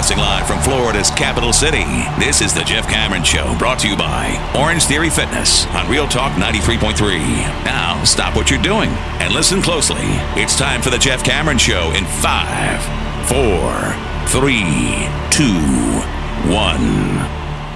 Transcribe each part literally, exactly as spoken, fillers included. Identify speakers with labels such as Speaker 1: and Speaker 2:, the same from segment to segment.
Speaker 1: Broadcasting live from Florida's capital city, this is the Jeff Cameron Show, brought to you by Orange Theory Fitness on Real Talk ninety-three point three. Now, stop what you're doing and listen closely. It's time for the Jeff Cameron Show in five, four, three, two, one.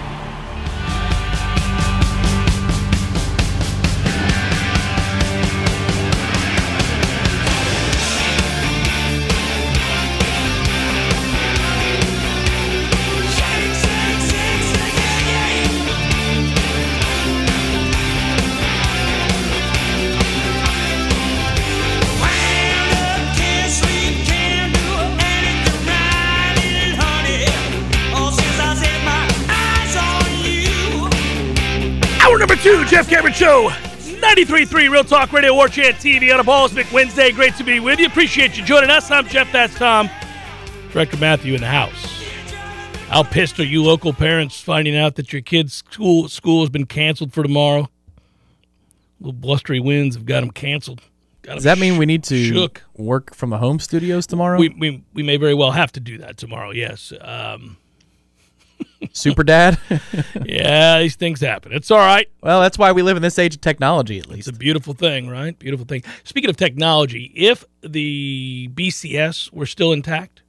Speaker 2: Number two, Jeff Cameron Show, ninety-three point three Real Talk Radio, War Chant T V on a Ballsmick Wednesday. Great to be with you. Appreciate you joining us. I'm Jeff, that's Tom. Director Matthew in the house. How pissed are you local parents finding out that your kid's school school has been canceled for tomorrow? Little blustery winds have got them canceled. Got
Speaker 3: Does that mean we need to
Speaker 2: shook.
Speaker 3: work from the home studios tomorrow?
Speaker 2: We, we, we may very well have to do that tomorrow, yes. Um...
Speaker 3: Super Dad?
Speaker 2: Yeah, these things happen. It's all right.
Speaker 3: Well, that's why we live in this age of technology, at least.
Speaker 2: It's a beautiful thing, right? Beautiful thing. Speaking of technology, if the B C S were still intact,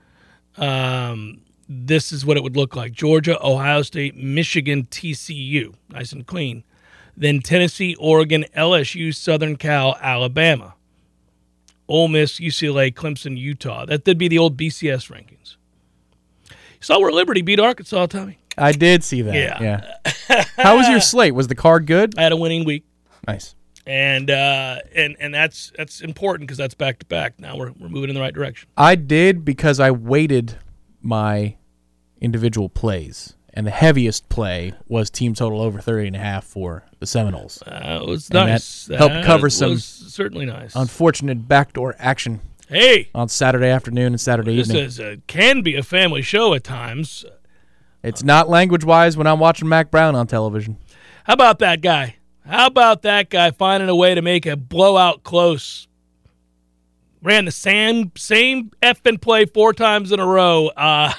Speaker 2: um, this is what it would look like. Georgia, Ohio State, Michigan, T C U. Nice and clean. Then Tennessee, Oregon, L S U, Southern Cal, Alabama. Ole Miss, U C L A, Clemson, Utah. That would be the old B C S rankings. Saw where Liberty beat Arkansas, Tommy.
Speaker 3: I did see that.
Speaker 2: Yeah.
Speaker 3: yeah. How was your slate? Was the card good?
Speaker 2: I had a winning week.
Speaker 3: Nice.
Speaker 2: And uh, and and that's that's important because that's back to back. Now we're we're moving in the right direction.
Speaker 3: I did because I weighted my individual plays, and the heaviest play was team total over thirty and a half for the Seminoles.
Speaker 2: Uh, it was
Speaker 3: and
Speaker 2: nice.
Speaker 3: That helped
Speaker 2: that
Speaker 3: cover some
Speaker 2: was certainly nice.
Speaker 3: Unfortunate backdoor action.
Speaker 2: Hey,
Speaker 3: on Saturday afternoon and Saturday
Speaker 2: this
Speaker 3: evening.
Speaker 2: This is a, can be a family show at times.
Speaker 3: It's not language-wise when I'm watching Mac Brown on television.
Speaker 2: How about that guy? How about that guy finding a way to make a blowout close? Ran the same, same effing play four times in a row uh,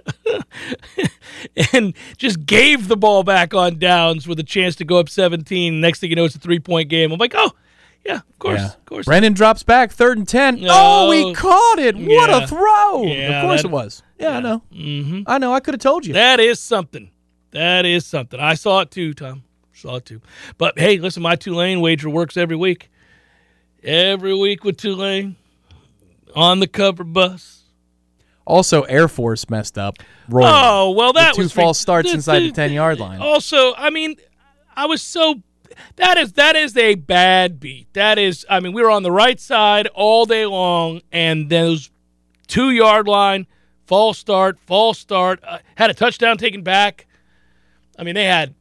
Speaker 2: and just gave the ball back on downs with a chance to go up seventeen. Next thing you know, it's a three-point game. I'm like, oh, yeah, of course,
Speaker 3: yeah.
Speaker 2: of course.
Speaker 3: Brendan drops back, third and ten.
Speaker 2: No.
Speaker 3: Oh, he caught it. What
Speaker 2: Yeah.
Speaker 3: a throw.
Speaker 2: Yeah,
Speaker 3: of course
Speaker 2: that-
Speaker 3: it was. Yeah,
Speaker 2: yeah.
Speaker 3: I know.
Speaker 2: Mm-hmm.
Speaker 3: I know. I could have told you.
Speaker 2: That is something. That is something. I saw it too, Tom. Saw it too. But, hey, listen, my Tulane wager works every week. Every week with Tulane. On the cover bus.
Speaker 3: Also, Air Force messed up. Royally.
Speaker 2: Oh, well, that
Speaker 3: With two
Speaker 2: was
Speaker 3: false
Speaker 2: re-
Speaker 3: starts
Speaker 2: the-
Speaker 3: inside the
Speaker 2: the-
Speaker 3: ten-yard line.
Speaker 2: Also, I mean, I was so – that is that is a bad beat. That is – I mean, we were on the right side all day long, and those two-yard line, false start, false start, uh, had a touchdown taken back. I mean, they had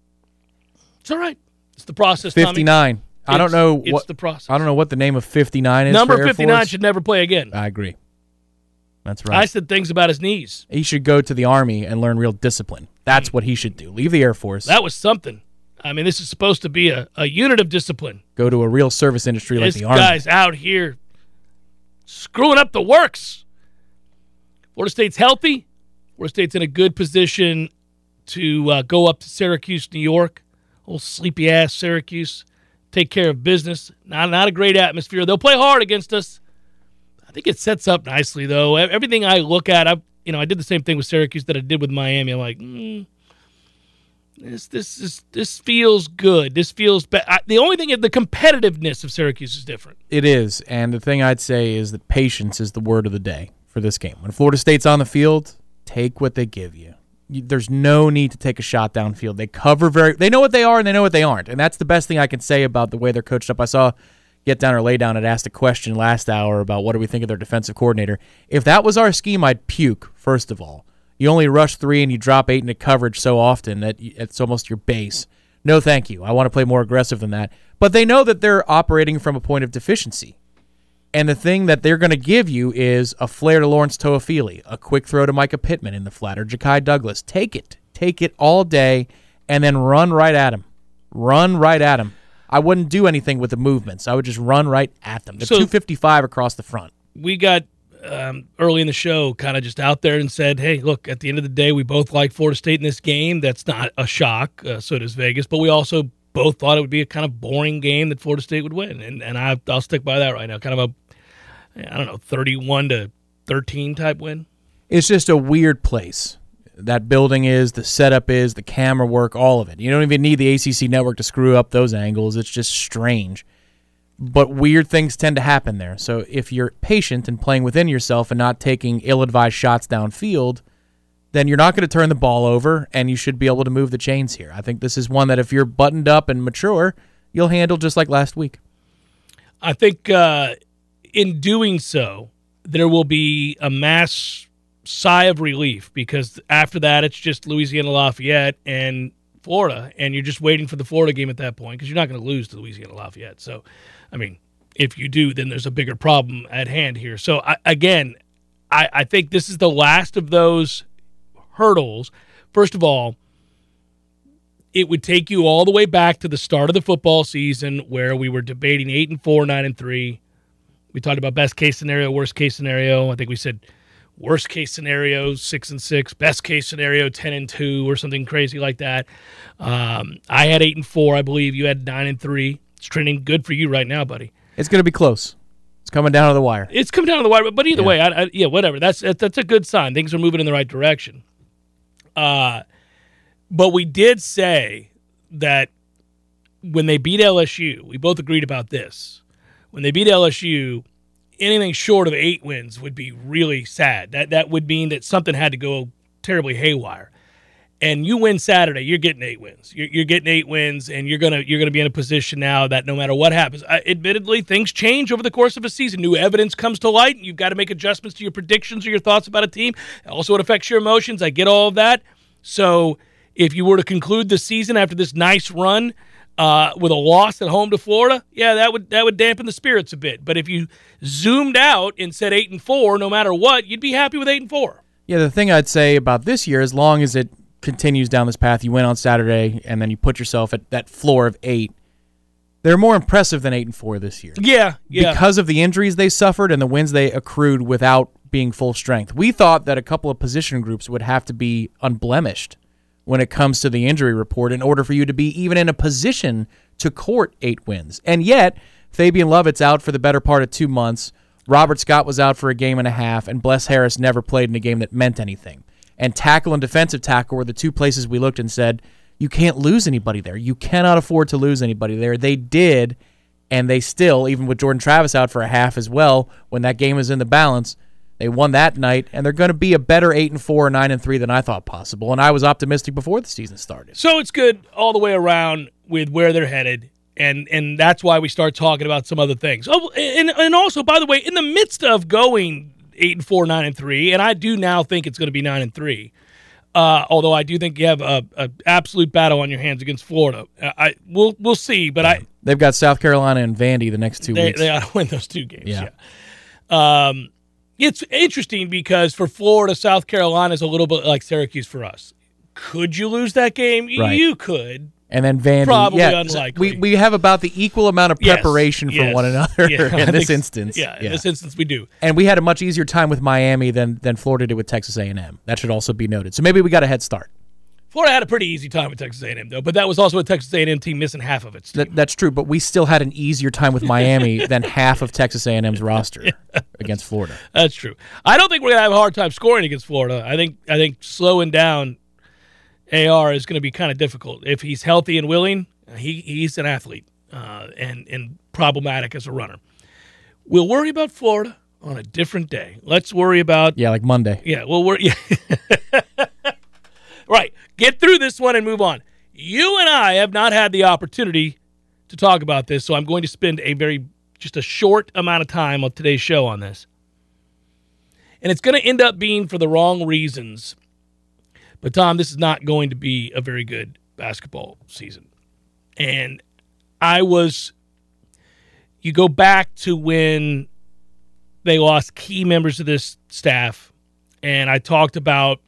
Speaker 2: – it's all right. It's the process, Tommy.
Speaker 3: fifty-nine. I don't
Speaker 2: It's-
Speaker 3: know
Speaker 2: it's
Speaker 3: what
Speaker 2: the process.
Speaker 3: I don't know what the name of fifty-nine is.
Speaker 2: Number
Speaker 3: for Air
Speaker 2: fifty-nine
Speaker 3: Force.
Speaker 2: should never play again.
Speaker 3: I agree. That's right.
Speaker 2: I said things about his knees.
Speaker 3: He should go to the Army and learn real discipline. That's what he should do. Leave the Air Force.
Speaker 2: That was something. I mean, this is supposed to be a, a unit of discipline.
Speaker 3: Go to a real service industry like
Speaker 2: This
Speaker 3: the Army.
Speaker 2: guy's out here screwing up the works. Florida State's healthy. Florida State's in a good position to uh, go up to Syracuse, New York. Old sleepy-ass Syracuse. Take care of business. Not, not a great atmosphere. They'll play hard against us. I think it sets up nicely, though. Everything I look at, I you know, I did the same thing with Syracuse that I did with Miami. I'm like, mm, this this is this feels good. This feels be- I, the only thing is the competitiveness of Syracuse is different.
Speaker 3: It is, and the thing I'd say is that patience is the word of the day for this game. When Florida State's on the field, take what they give you. You there's no need to take a shot downfield. They cover very. They know what they are and they know what they aren't, and that's the best thing I can say about the way they're coached up. I saw Get Down or Lay Down had asked a question last hour about what do we think of their defensive coordinator. If that was our scheme, I'd puke. First of all, you only rush three and you drop eight into coverage so often that it's almost your base. No, thank you. I want to play more aggressive than that. But they know that they're operating from a point of deficiency. And the thing that they're going to give you is a flare to Lawrence Toafili, a quick throw to Micah Pittman in the flat, or Ja'Kai Douglas. Take it. Take it all day, and then run right at him. Run right at him. I wouldn't do anything with the movements. I would just run right at them. They're
Speaker 2: So-
Speaker 3: two fifty-five across the front.
Speaker 2: We got um, early in the show, kind of just out there and said, hey, look, at the end of the day, we both like Florida State in this game. That's not a shock. Uh, so does Vegas. But we also both thought it would be a kind of boring game that Florida State would win. And and I, I'll stick by that right now. Kind of a, I don't know, thirty-one to thirteen type win.
Speaker 3: It's just a weird place. That building is, the setup is, the camera work, all of it. You don't even need the A C C network to screw up those angles. It's just strange. But weird things tend to happen there. So if you're patient and playing within yourself and not taking ill-advised shots downfield, then you're not going to turn the ball over, and you should be able to move the chains here. I think this is one that if you're buttoned up and mature, you'll handle just like last week.
Speaker 2: I think uh, in doing so, there will be a mass sigh of relief, because after that it's just Louisiana Lafayette and Florida, and you're just waiting for the Florida game at that point, because you're not going to lose to Louisiana Lafayette. So, I mean, if you do, then there's a bigger problem at hand here. So, I, again, I, I think this is the last of those hurdles. First of all, it would take you all the way back to the start of the football season where we were debating eight and four, nine and three. We talked about best case scenario, worst case scenario. I think we said worst case scenario, six and six. Best case scenario, ten and two, or something crazy like that. Um, I had eight and four, I believe. You had nine and three. It's trending good for you right now, buddy.
Speaker 3: It's going to be close. It's coming down to the wire.
Speaker 2: It's coming down to the wire, but either
Speaker 3: yeah.
Speaker 2: way, I, I, yeah, whatever. That's that's a good sign. Things are moving in the right direction. Uh, but we did say that when they beat L S U, we both agreed about this. When they beat L S U, anything short of eight wins would be really sad. That that would mean that something had to go terribly haywire. And you win Saturday, you're getting eight wins. You're, you're getting eight wins, and you're gonna you're gonna be in a position now that no matter what happens, I, admittedly, things change over the course of a season. New evidence comes to light, and you've got to make adjustments to your predictions or your thoughts about a team. Also, it affects your emotions. I get all of that. So, if you were to conclude the season after this nice run uh, with a loss at home to Florida, yeah, that would that would dampen the spirits a bit. But if you zoomed out and said eight and four, no matter what, you'd be happy with eight and four.
Speaker 3: Yeah, the thing I'd say about this year, as long as it continues down this path, you win on Saturday, and then you put yourself at that floor of eight, they're more impressive than eight and four this year.
Speaker 2: Yeah, yeah.
Speaker 3: Because of the injuries they suffered and the wins they accrued without being full strength. We thought that a couple of position groups would have to be unblemished when it comes to the injury report in order for you to be even in a position to court eight wins. And yet, Fabian Lovett's out for the better part of two months. Robert Scott was out for a game and a half, and Bless Harris never played in a game that meant anything. And tackle and defensive tackle were the two places we looked and said, you can't lose anybody there. You cannot afford to lose anybody there. They did, and they still, even with Jordan Travis out for a half as well, when that game was in the balance, they won that night, and they're going to be a better eight and four or nine and three than I thought possible. And I was optimistic before the season started.
Speaker 2: So it's good all the way around with where they're headed, and and that's why we start talking about some other things. Oh, and and also, by the way, in the midst of going eight and four, nine and three, and I do now think it's going to be nine and three. Uh, although I do think you have a, a absolute battle on your hands against Florida. Uh, I we'll we'll see, but I
Speaker 3: they've got South Carolina and Vandy the next two
Speaker 2: they,
Speaker 3: weeks.
Speaker 2: They ought to win those two games.
Speaker 3: Yeah.
Speaker 2: yeah. Um, it's interesting because for Florida, South Carolina is a little bit like Syracuse for us. Could you lose that game?
Speaker 3: Right.
Speaker 2: You could.
Speaker 3: And then Vandy,
Speaker 2: probably
Speaker 3: yeah,
Speaker 2: unlikely.
Speaker 3: We we have about the equal amount of preparation
Speaker 2: yes,
Speaker 3: for
Speaker 2: yes,
Speaker 3: one another
Speaker 2: yeah,
Speaker 3: in
Speaker 2: I
Speaker 3: this
Speaker 2: think,
Speaker 3: instance.
Speaker 2: Yeah, in yeah. this instance we do.
Speaker 3: And we had a much easier time with Miami than than Florida did with Texas A and M. That should also be noted. So maybe we got a head start.
Speaker 2: Florida had a pretty easy time with Texas A and M, though, but that was also a Texas A and M team missing half of its team.
Speaker 3: That, that's true, but we still had an easier time with Miami than half of Texas A and M's roster yeah, against Florida.
Speaker 2: That's true. I don't think we're going to have a hard time scoring against Florida. I think I think slowing down A R is going to be kind of difficult. If he's healthy and willing, he he's an athlete uh, and, and problematic as a runner. We'll worry about Florida on a different day. Let's worry about...
Speaker 3: Yeah, like Monday.
Speaker 2: Yeah, we'll worry... Yeah. Right. Get through this one and move on. You and I have not had the opportunity to talk about this, so I'm going to spend a very, just a short amount of time on today's show on this. And it's going to end up being for the wrong reasons. But, Tom, this is not going to be a very good basketball season. And I was, you go back to when they lost key members of this staff, and I talked about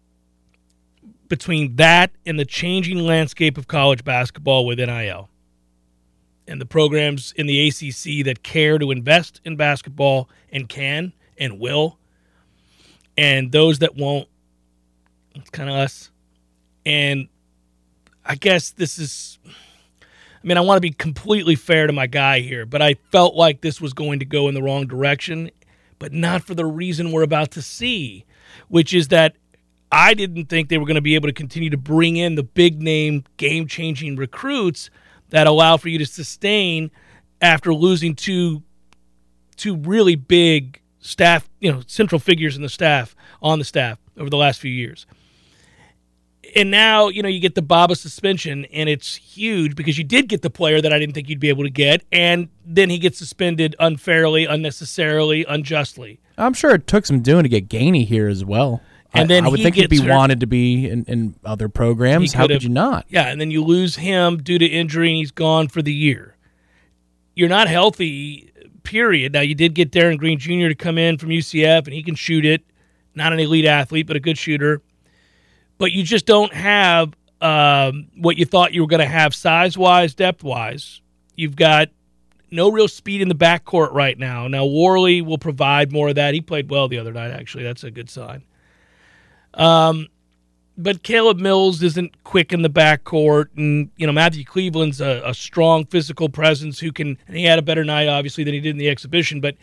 Speaker 2: between that and the changing landscape of college basketball with N I L and the programs in the A C C that care to invest in basketball and can and will. And those that won't, it's kind of us. And I guess this is, I mean, I want to be completely fair to my guy here, but I felt like this was going to go in the wrong direction, but not for the reason we're about to see, which is that I didn't think they were going to be able to continue to bring in the big-name, game-changing recruits that allow for you to sustain after losing two, two really big staff, you know, central figures in the staff, on the staff over the last few years. And now, you know, you get the Baba suspension, and it's huge because you did get the player that I didn't think you'd be able to get, and then he gets suspended unfairly, unnecessarily, unjustly.
Speaker 3: I'm sure it took some doing to get Gainey here as well.
Speaker 2: And then
Speaker 3: I, I would
Speaker 2: he
Speaker 3: think he'd be
Speaker 2: gets hurt.
Speaker 3: wanted to be in, in other programs.
Speaker 2: He
Speaker 3: How
Speaker 2: could've-
Speaker 3: could you not?
Speaker 2: Yeah, and then you lose him due to injury, and he's gone for the year. You're not healthy, period. Now, you did get Darren Green Junior to come in from U C F, and he can shoot it. Not an elite athlete, but a good shooter. But you just don't have um, what you thought you were going to have size-wise, depth-wise. You've got no real speed in the backcourt right now. Now, Worley will provide more of that. He played well the other night, actually. That's a good sign. Um, but Caleb Mills isn't quick in the backcourt, and you know Matthew Cleveland's a, a strong physical presence who can. And he had a better night, obviously, than he did in the exhibition. But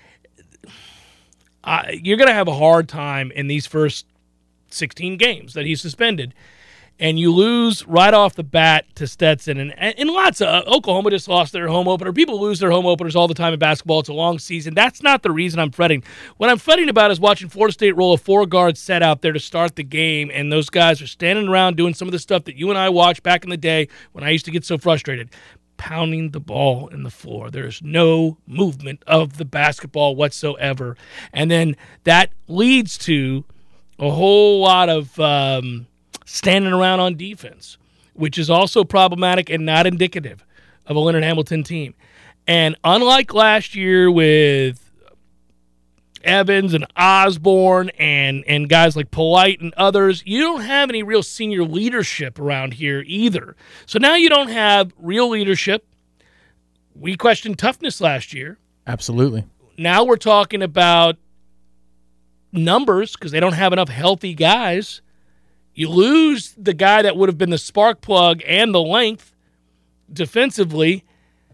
Speaker 2: uh, you're going to have a hard time in these first sixteen games that he's suspended, and you lose right off the bat to Stetson. And, and lots of uh, Oklahoma just lost their home opener. People lose their home openers all the time in basketball. It's a long season. That's not the reason I'm fretting. What I'm fretting about is watching Florida State roll a four-guard set out there to start the game, and those guys are standing around doing some of the stuff that you and I watched back in the day when I used to get so frustrated, pounding the ball in the floor. There's no movement of the basketball whatsoever. And then that leads to a whole lot of um, standing around on defense, which is also problematic and not indicative of a Leonard Hamilton team. And unlike last year with Evans and Osborne and, and guys like Polite and others, you don't have any real senior leadership around here either. So now you don't have real leadership. We questioned toughness last year.
Speaker 3: Absolutely.
Speaker 2: Now we're talking about numbers because they don't have enough healthy guys. You lose the guy that would have been the spark plug and the length defensively.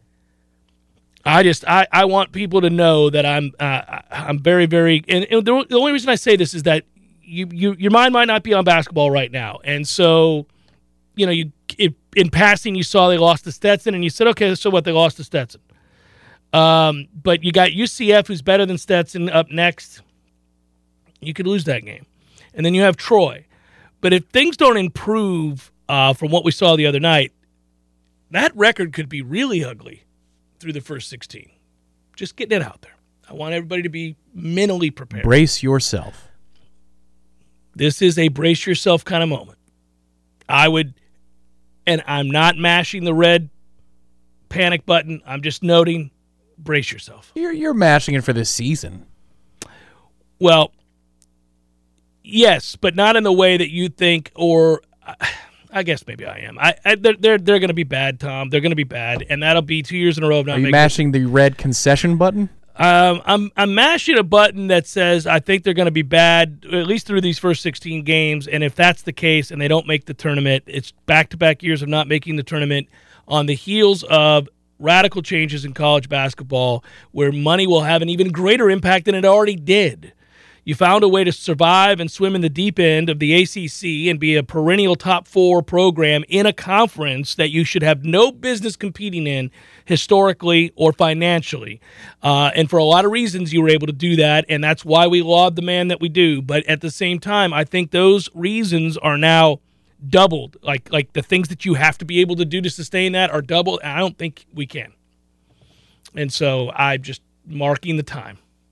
Speaker 2: I just I, I want people to know that I'm uh, I'm very very and, and the, the only reason I say this is that you, you your mind might not be on basketball right now, and so you know you if, in passing you saw they lost to Stetson and you said okay, so what, they lost to Stetson. Um, but you got U C F who's better than Stetson up next. You could lose that game. And then you have Troy. But if things don't improve uh, from what we saw the other night, that record could be really ugly through the first sixteen. Just getting it out there. I want everybody to be mentally prepared.
Speaker 3: Brace yourself.
Speaker 2: This is a brace yourself kind of moment. I would, and I'm not mashing the red panic button. I'm just noting, brace yourself.
Speaker 3: You're you're mashing it for this season.
Speaker 2: Well, yes, but not in the way that you think, or I guess maybe I am. I, I they're they're, they're going to be bad, Tom. They're going to be bad, and that'll be two years in a row of not
Speaker 3: Are you
Speaker 2: making
Speaker 3: mashing the red concession button?
Speaker 2: Um, I'm I'm mashing a button that says I think they're going to be bad at least through these first sixteen games, and if that's the case and they don't make the tournament, it's back-to-back years of not making the tournament on the heels of radical changes in college basketball where money will have an even greater impact than it already did. You found a way to survive and swim in the deep end of the A C C and be a perennial top four program in a conference that you should have no business competing in historically or financially. Uh, and for a lot of reasons, you were able to do that, and that's why we laud the man that we do. But at the same time, I think those reasons are now doubled. Like, like the things that you have to be able to do to sustain that are doubled, and I don't think we can. And so I'm just marking the time.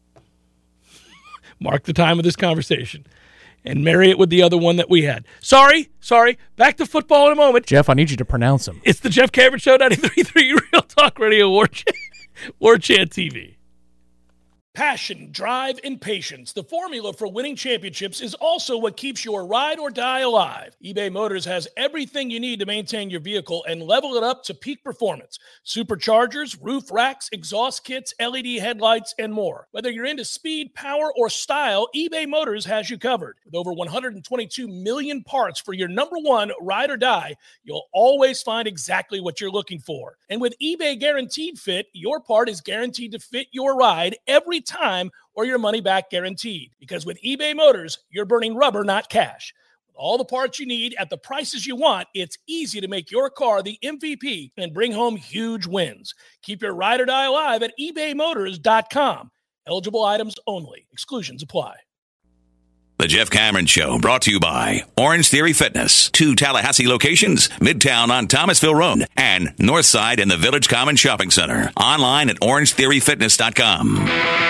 Speaker 2: Mark the time of this conversation and marry it with the other one that we had. Sorry, sorry. Back to football in a moment.
Speaker 3: Jeff, I need you to pronounce them.
Speaker 2: It's the Jeff Cameron Show, ninety-three point three Real Talk Radio, War Chant, War Chant T V. Passion, drive, and patience. The formula for winning championships is also what keeps your ride or die alive. eBay Motors has everything you need to maintain your vehicle and level it up to peak performance. Superchargers, roof racks, exhaust kits, L E D headlights, and more. Whether you're into speed, power, or style, eBay Motors has you covered. With over one hundred twenty-two million parts for your number one ride or die, you'll always find exactly what you're looking for. And with eBay Guaranteed Fit, your part is guaranteed to fit your ride every time or your money back guaranteed. Because with eBay Motors, you're burning rubber, not cash. With all the parts you need at the prices you want, it's easy to make your car the M V P and bring home huge wins. Keep your ride or die alive at ebay motors dot com. Eligible items only. Exclusions apply.
Speaker 1: The Jeff Cameron Show, brought to you by Orange Theory Fitness. Two Tallahassee locations, Midtown on Thomasville Road and Northside in the Village Common Shopping Center. Online at orange theory fitness dot com.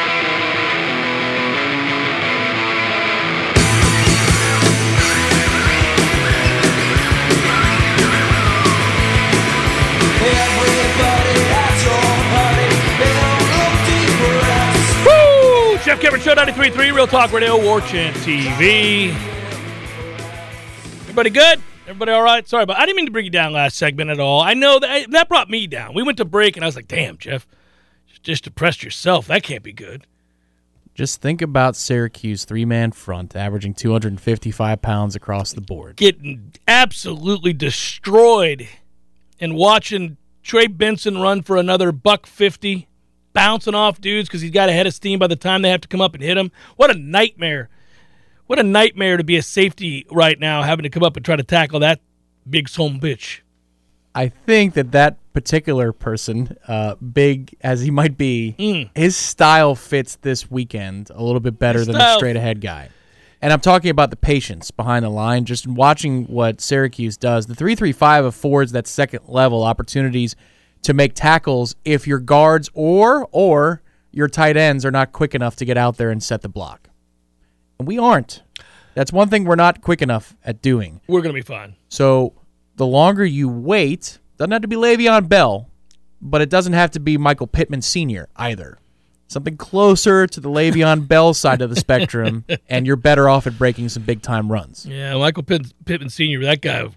Speaker 2: Jeff Cameron Show, ninety-three point three, Real Talk Radio, War Chant T V. Everybody good? Everybody all right? Sorry, but I didn't mean to bring you down last segment at all. I know that that brought me down. We went to break, and I was like, damn, Jeff, just depressed yourself. That can't be good.
Speaker 3: Just think about Syracuse three-man front, averaging two hundred fifty-five pounds across the board.
Speaker 2: Getting absolutely destroyed and watching Trey Benson run for another buck fifty. Bouncing off dudes because he's got a head of steam by the time they have to come up and hit him. What a nightmare. What a nightmare to be a safety right now, having to come up and try to tackle that big son bitch.
Speaker 3: I think that that particular person, uh, big as he might be, mm. his style fits this weekend a little bit better his than style. The straight-ahead guy. And I'm talking about the patience behind the line, just watching what Syracuse does. The three three five affords that second-level opportunities to make tackles if your guards or or your tight ends are not quick enough to get out there and set the block. And we aren't. That's one thing we're not quick enough at doing.
Speaker 2: We're going to be fine.
Speaker 3: So the longer you wait, doesn't have to be Le'Veon Bell, but it doesn't have to be Michael Pittman Senior either. Something closer to the Le'Veon Bell side of the spectrum, and you're better off at breaking some big-time runs.
Speaker 2: Yeah, Michael Pitt- Pittman Senior, that guy,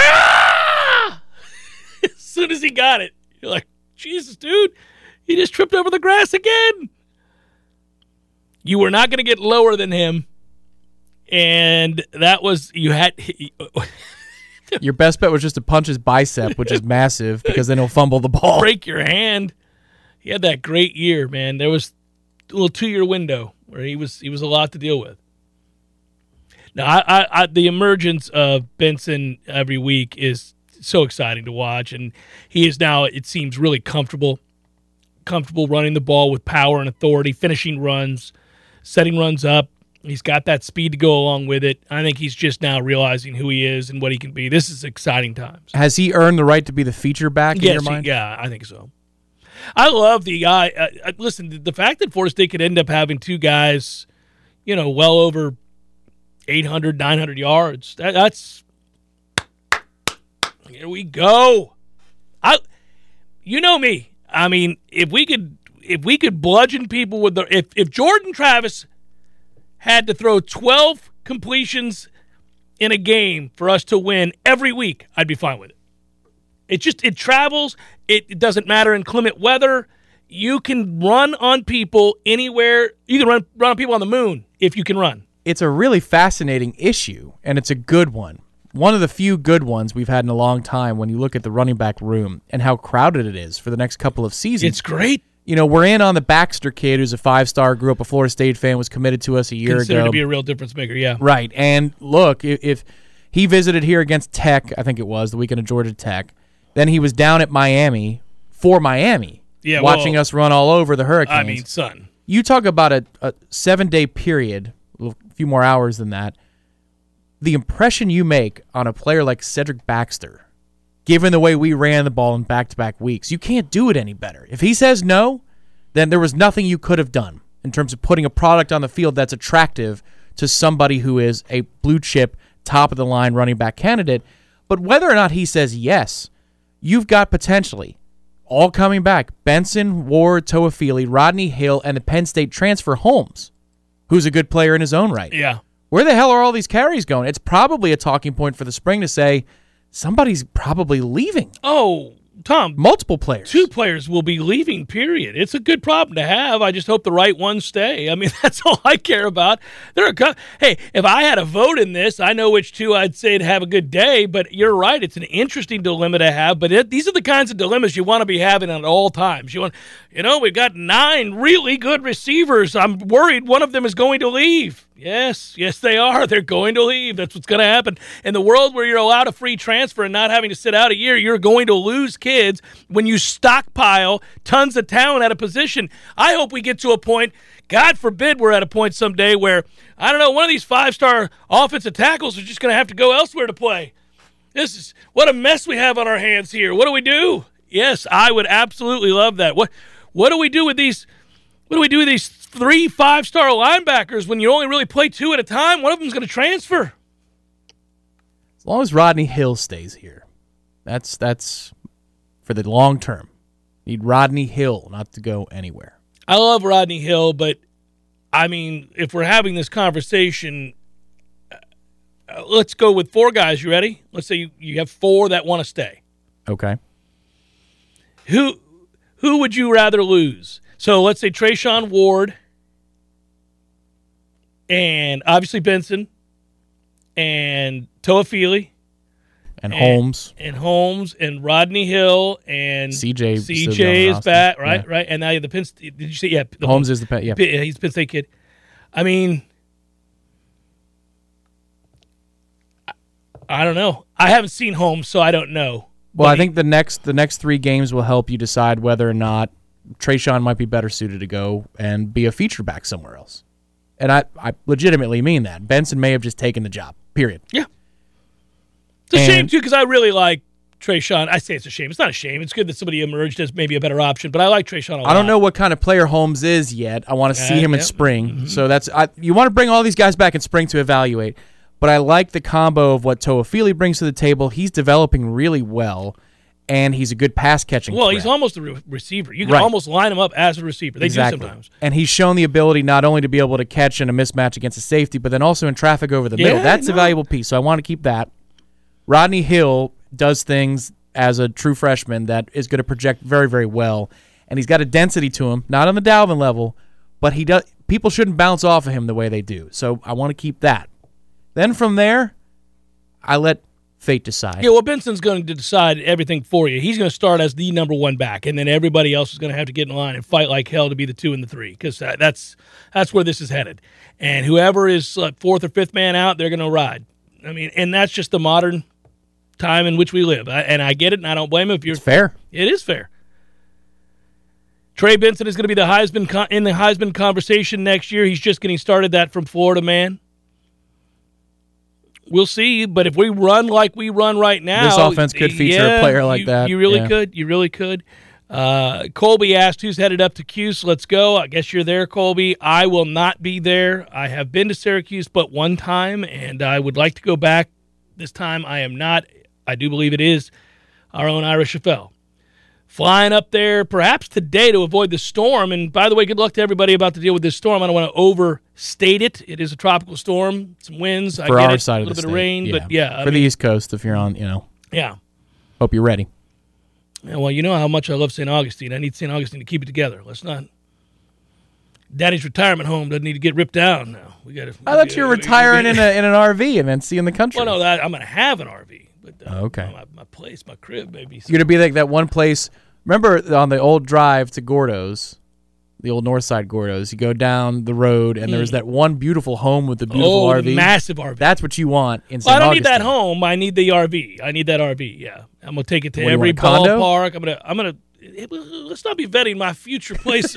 Speaker 2: as soon as he got it, you're like, Jesus, dude, he just tripped over the grass again. You were not going to get lower than him, and that was, you had...
Speaker 3: Your best bet was just to punch his bicep, which is massive, because then he'll fumble the ball.
Speaker 2: Break your hand. He had that great year, man. There was a little two-year window where he was he was a lot to deal with. Now, I, I, I, the emergence of Benson every week is so exciting to watch, and he is now, it seems, really comfortable, comfortable running the ball with power and authority, finishing runs, setting runs up. He's got that speed to go along with it. I think he's just now realizing who he is and what he can be. This is exciting times.
Speaker 3: Has he earned the right to be the feature back in
Speaker 2: yes,
Speaker 3: your mind?
Speaker 2: He, yeah, I think so. I love the guy. Uh, listen, the, the fact that Florida State could end up having two guys, you know, well over eight hundred, nine hundred yards, that, that's – here we go. I, you know me. I mean, if we could if we could bludgeon people with the – if if Jordan Travis – had to throw twelve completions in a game for us to win every week, I'd be fine with it. It just, it travels. It, it doesn't matter in inclement weather. You can run on people anywhere. You can run, run on people on the moon if you can run.
Speaker 3: It's a really fascinating issue, and it's a good one. One of the few good ones we've had in a long time when you look at the running back room and how crowded it is for the next couple of seasons.
Speaker 2: It's great.
Speaker 3: You know, we're in on the Baxter kid, who's a five-star, grew up a Florida State fan, was committed to us a year
Speaker 2: Considered
Speaker 3: ago.
Speaker 2: to be a real difference maker, yeah.
Speaker 3: Right. And look, if, if he visited here against Tech, I think it was, the weekend of Georgia Tech, then he was down at Miami for Miami,
Speaker 2: yeah,
Speaker 3: watching
Speaker 2: well,
Speaker 3: us run all over the Hurricanes.
Speaker 2: I mean, son.
Speaker 3: You talk about a, a seven-day period, a few more hours than that, the impression you make on a player like Cedric Baxter, given the way we ran the ball in back-to-back weeks, you can't do it any better. If he says no, then there was nothing you could have done in terms of putting a product on the field that's attractive to somebody who is a blue-chip, top-of-the-line running back candidate. But whether or not he says yes, you've got potentially all coming back. Benson, Ward, Toafili, Rodney Hill, and the Penn State transfer Holmes, who's a good player in his own right.
Speaker 2: Yeah.
Speaker 3: Where the hell are all these carries going? It's probably a talking point for the spring to say somebody's probably leaving.
Speaker 2: Oh, Tom.
Speaker 3: Multiple players.
Speaker 2: Two players will be leaving, period. It's a good problem to have. I just hope the right ones stay. I mean, that's all I care about. There are co- Hey, if I had a vote in this, I know which two I'd say to have a good day, but you're right. It's an interesting dilemma to have, but it, these are the kinds of dilemmas you want to be having at all times. You want, you know, we've got nine really good receivers. I'm worried one of them is going to leave. Yes, yes, they are. They're going to leave. That's what's going to happen. In the world where you're allowed a free transfer and not having to sit out a year, you're going to lose kids when you stockpile tons of talent at a position. I hope we get to a point, God forbid we're at a point someday where, I don't know, one of these five-star offensive tackles is just going to have to go elsewhere to play. This is what a mess we have on our hands here. What do we do? Yes, I would absolutely love that. What what do we do with these what do we do with these three five-star linebackers when you only really play two at a time? One of them's going to transfer.
Speaker 3: As long as Rodney Hill stays here, that's that's for the long term. Need Rodney Hill not to go anywhere.
Speaker 2: I love Rodney Hill, but, I mean, if we're having this conversation, uh, let's go with four guys. You ready? Let's say you, you have four that want to stay.
Speaker 3: Okay.
Speaker 2: Who who would you rather lose? So let's say Treshaun Ward and obviously Benson and Toafili.
Speaker 3: And, and Holmes.
Speaker 2: And Holmes and Rodney Hill and
Speaker 3: C J.
Speaker 2: C J is back, right?
Speaker 3: Yeah.
Speaker 2: Right. And now you have the Penn State. Did you say, yeah.
Speaker 3: The Holmes is the Penn, yeah.
Speaker 2: He's the Penn State kid. I mean, I, I don't know. I haven't seen Holmes, so I don't know.
Speaker 3: Well,
Speaker 2: but
Speaker 3: I think the next the next three games will help you decide whether or not Treshaun might be better suited to go and be a feature back somewhere else. And I, I legitimately mean that. Benson may have just taken the job, period.
Speaker 2: Yeah. It's a
Speaker 3: and,
Speaker 2: shame, too, because I really like Treshaun. I say it's a shame. It's not a shame. It's good that somebody emerged as maybe a better option, but I like Treshaun a lot.
Speaker 3: I don't know what kind of player Holmes is yet. I want to see
Speaker 2: uh,
Speaker 3: him
Speaker 2: yeah.
Speaker 3: in spring.
Speaker 2: Mm-hmm.
Speaker 3: So that's I, you want to bring all these guys back in spring to evaluate. But I like the combo of what Toafili brings to the table. He's developing really well, and he's a good pass-catching
Speaker 2: Well,
Speaker 3: threat.
Speaker 2: he's almost a re- receiver. You can
Speaker 3: Right.
Speaker 2: almost line him up as a receiver. They
Speaker 3: exactly.
Speaker 2: do sometimes.
Speaker 3: And he's shown the ability not only to be able to catch in a mismatch against a safety, but then also in traffic over the
Speaker 2: Yeah,
Speaker 3: middle. That's
Speaker 2: no.
Speaker 3: a valuable piece, so I want to keep that. Rodney Hill does things as a true freshman that is going to project very, very well, and he's got a density to him, not on the Dalvin level, but he does. People shouldn't bounce off of him the way they do, so I want to keep that. Then from there, I let fate decide.
Speaker 2: Yeah, well, Benson's going to decide everything for you. He's going to start as the number one back, and then everybody else is going to have to get in line and fight like hell to be the two and the three, because that's that's where this is headed. And whoever is like fourth or fifth man out, they're going to ride. I mean, and that's just the modern time in which we live. I, and I get it, and I don't blame him if you're
Speaker 3: It's fair.
Speaker 2: It is fair. Trey Benson is going to be the Heisman con- in the Heisman conversation next year. He's just getting started that from Florida Man. We'll see, but if we run like we run right now,
Speaker 3: This offense could feature
Speaker 2: yeah,
Speaker 3: a player like
Speaker 2: you,
Speaker 3: that.
Speaker 2: You really
Speaker 3: Yeah.
Speaker 2: could. You really could. Uh, Colby asked who's headed up to Cuse. Let's go. I guess you're there, Colby. I will not be there. I have been to Syracuse but one time, and I would like to go back. This time I am not. I do believe it is our own Ira Shafel. Flying up there perhaps today to avoid the storm. And by the way, good luck to everybody about to deal with this storm. I don't want to overstate it. It is a tropical storm, some winds.
Speaker 3: For
Speaker 2: I get
Speaker 3: our
Speaker 2: it.
Speaker 3: side
Speaker 2: a
Speaker 3: of
Speaker 2: little
Speaker 3: the
Speaker 2: bit
Speaker 3: state.
Speaker 2: of rain,
Speaker 3: yeah.
Speaker 2: but yeah. I
Speaker 3: For the
Speaker 2: mean,
Speaker 3: East Coast, if you're on, you know,
Speaker 2: yeah.
Speaker 3: hope you're ready.
Speaker 2: Yeah, well, you know how much I love Saint Augustine. I need Saint Augustine to keep it together. Let's not. Daddy's retirement home doesn't need to get ripped down now. We got to.
Speaker 3: I thought you were retiring in a in an R V and then seeing the country.
Speaker 2: Well, no, that, I'm going to have an R V. But, uh,
Speaker 3: Oh, okay.
Speaker 2: My, my place, my crib, maybe.
Speaker 3: You're gonna be like that one place. Remember on the old drive to Gordo's, the old North Side Gordo's. You go down the road and there's that one beautiful home with the beautiful
Speaker 2: oh,
Speaker 3: R V.
Speaker 2: massive R V.
Speaker 3: That's what you want in Saint
Speaker 2: Well, I don't need that
Speaker 3: Augustine.
Speaker 2: home. I need the R V. I need that R V. Yeah, I'm gonna take it to
Speaker 3: What, you
Speaker 2: every
Speaker 3: want a condo?
Speaker 2: ballpark. I'm gonna. I'm gonna. Let's not be vetting my future place.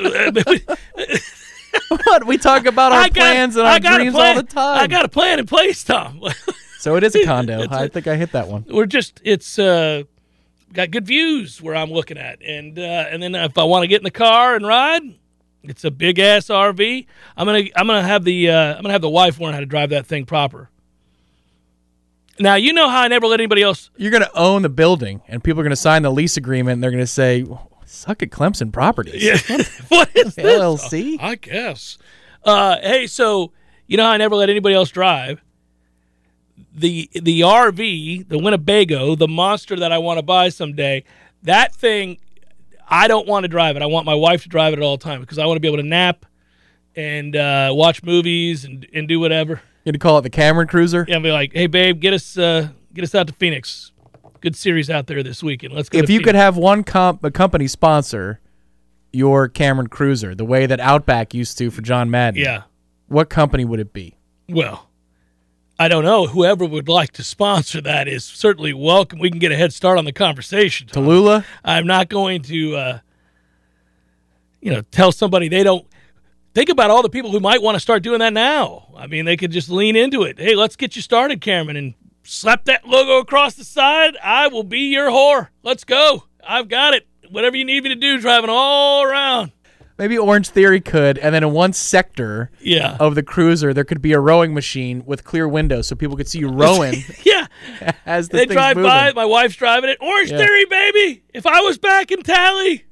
Speaker 3: What we talk about our
Speaker 2: I got-
Speaker 3: plans and
Speaker 2: I
Speaker 3: our
Speaker 2: got a
Speaker 3: dreams
Speaker 2: plan-
Speaker 3: all the time.
Speaker 2: I got a plan in place, Tom.
Speaker 3: so it is a condo.
Speaker 2: It's
Speaker 3: I
Speaker 2: a-
Speaker 3: think I hit that one.
Speaker 2: We're just. It's uh, got good views where I'm looking at, and uh, and then if I want to get in the car and ride, it's a big ass R V. I'm gonna I'm gonna have the uh, I'm gonna have the wife learn how to drive that thing proper. Now you know how I never let anybody else.
Speaker 3: You're gonna own the building, and people are gonna sign the lease agreement, and they're gonna say, Suck at Clemson Properties.
Speaker 2: Yeah. What is this?
Speaker 3: L L C?
Speaker 2: I guess. Uh, hey, so you know how I never let anybody else drive? The the R V, the Winnebago, the monster that I want to buy someday, that thing, I don't want to drive it. I want my wife to drive it at all times because I want to be able to nap and uh, watch movies and, and do whatever.
Speaker 3: You to call it the Cameron Cruiser?
Speaker 2: Yeah, and be like, hey, babe, get us uh, get us out to Phoenix. Good series out there this weekend. Let's go.
Speaker 3: If
Speaker 2: to
Speaker 3: you
Speaker 2: Phoenix.
Speaker 3: could have one comp- a company sponsor your Cameron Cruiser, the way that Outback used to for John Madden,
Speaker 2: Yeah.
Speaker 3: what company would it be?
Speaker 2: Well, I don't know. Whoever would like to sponsor that is certainly welcome. We can get a head start on the conversation. Tom.
Speaker 3: Tallulah?
Speaker 2: I'm not going to, uh, you know, tell somebody they don't. Think about all the people who might want to start doing that now. I mean, they could just lean into it. Hey, let's get you started, Cameron, and slap that logo across the side. I will be your whore. Let's go. I've got it. Whatever you need me to do, driving all around.
Speaker 3: Maybe Orange Theory could, and then in one sector
Speaker 2: Yeah.
Speaker 3: of the Cruiser, there could be a rowing machine with clear windows so people could see you rowing
Speaker 2: Yeah.
Speaker 3: as the
Speaker 2: They
Speaker 3: thing's
Speaker 2: drive
Speaker 3: moving.
Speaker 2: by. My wife's driving it. Orange
Speaker 3: Yeah.
Speaker 2: Theory, baby. If I was back in Tally.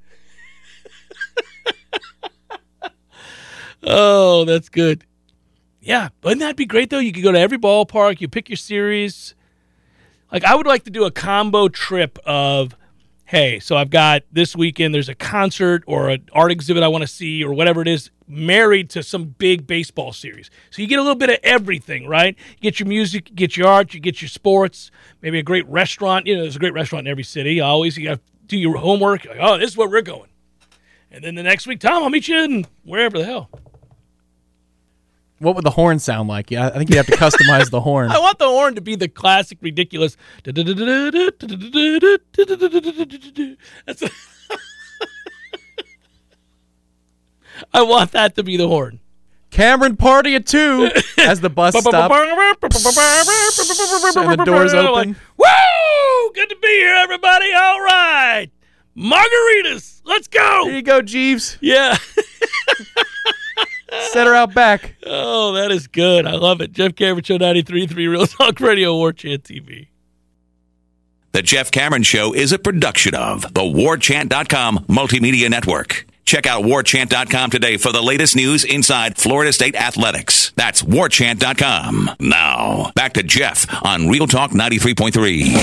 Speaker 2: Oh, that's good. Yeah. Wouldn't that be great, though? You could go to every ballpark. You pick your series. Like, I would like to do a combo trip of, hey, so I've got this weekend, there's a concert or an art exhibit I want to see or whatever it is, married to some big baseball series. So you get a little bit of everything, right? You get your music, you get your art, you get your sports, maybe a great restaurant. You know, there's a great restaurant in every city. Always, you got to do your homework. Like, oh, this is where we're going. And then the next week, Tom, I'll meet you in wherever the hell.
Speaker 3: What would the horn sound like? Yeah, I think you'd have to customize the horn.
Speaker 2: I want the horn to be the classic, ridiculous. That's a I want that to be the horn.
Speaker 3: Cameron party at two as the bus stops and the doors open.
Speaker 2: Woo! Good to be here, everybody. All right. Margaritas. Let's go.
Speaker 3: There you go, Jeeves.
Speaker 2: Yeah.
Speaker 3: Set her out back.
Speaker 2: Oh, that is good. I love it. Jeff Cameron Show, ninety-three point three Real Talk Radio, War Chant T V.
Speaker 1: The Jeff Cameron Show is a production of the war chant dot com Multimedia Network. Check out war chant dot com today for the latest news inside Florida State athletics. That's war chant dot com. Now, back to Jeff on Real Talk ninety-three point three.